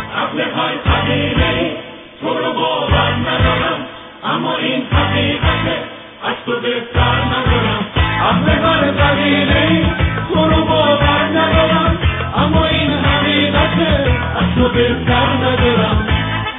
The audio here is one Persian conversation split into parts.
ابلهای قدیمی تو رو باور ندارم، اما این حقیقته از تو بهتر ندارم. ابلهای قدیمی تو رو باور ندارم، اما این حقیقته از تو بهتر ندارم.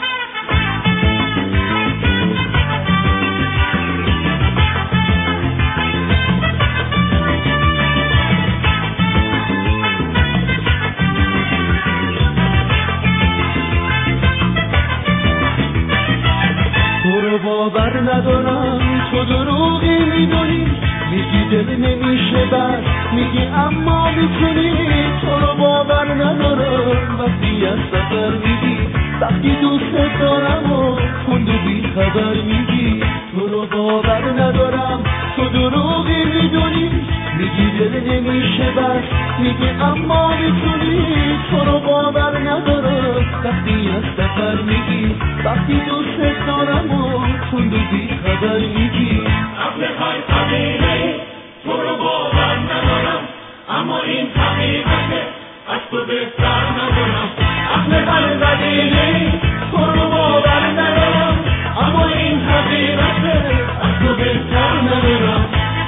باور ندارم تو دروغی میدونی، میگی دل نمیشه بر، میگی اما میتونی. تو رو باور ندارم وقتی از سفر میگی، وقتی دوست دارم و کند و بی خبر میگی. تو رو باور ندارم تو دروغی میدونی، میگی دل نمیشه بر، میگی اما میتونی. تو رو باور ندارم وقتی از سفر میگی، وقتی دوست دارم و کند و بی خبر میگی. ابلهای قدیمی تو رو باور ندارم، اما این حقیقته از تو بهتر ندارم. ابلهای قدیمی تو رو باور ندارم، اما این حقیقته از تو بهتر ندارم.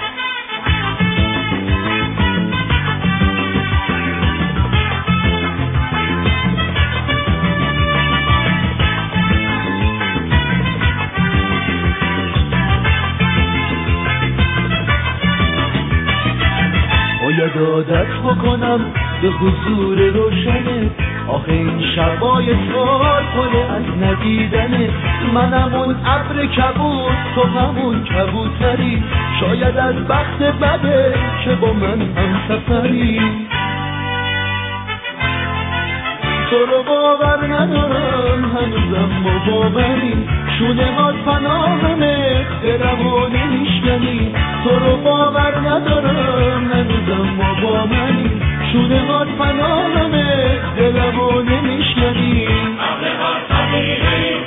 باید عادت بکنم به حضور روشنه، آخه این شبای سال پای از ندیدنه. منم اون ابر کبود، تو همون کبوتری، شاید از بخت بده که با من هم سفری. تو رو باور ندارم هنوزم باوری، شونه هات پناهمه دلمو نمیشکنی. تو رو باور ندارم هنوزم باوری، شونه هات پناهمه دلمو نمیشکنی. ابلهای قدیمی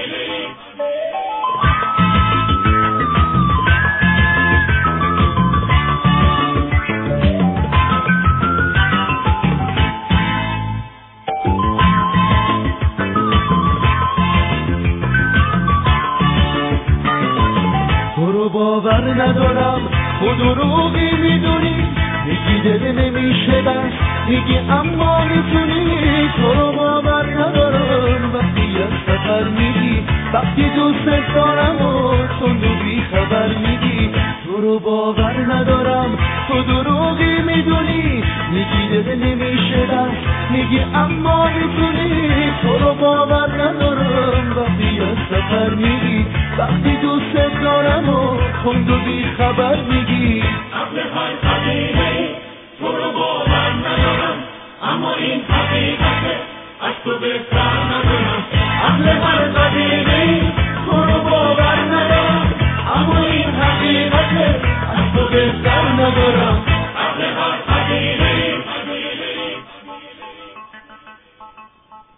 باور ندارم تو دروغی میدونی، میگی دل نمیشه بس، میگی اما میتونی. تو رو باور ندارم وقتی از سفر میگی، وقتی دوست دارم و کند و بی خبر میگی. تو رو باور ندارم تو دروغی میدونی، میگی دل نمیشه بس، میگی اما میتونی. تو رو باور ندارم وقتی از سفر میگی، وقتی دوست دارم و کند و بی خبر میگی. ابلهای قدیمی تو رو باور ندارم، اما این حقیقته از تو بهتر ندارم. ابلهای قدیمی